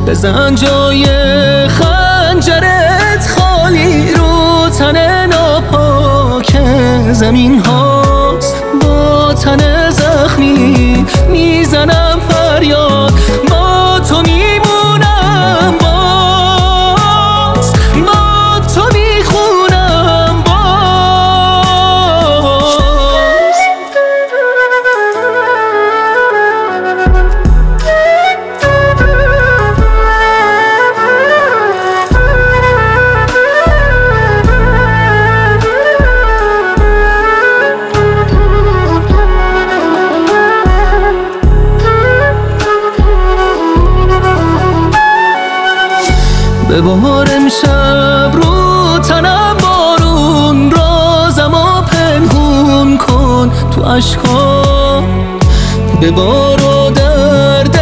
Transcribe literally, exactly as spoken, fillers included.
بزن جای خنجرت خالی رو تن ناپاک زمین هاست. با تن زخمی میزنم فریاد، با تو میمونم، باز با تو میخونم باز. ببار امشب رو تنم بارون، رازمو پنهون کن تو عشقام. ببار و درد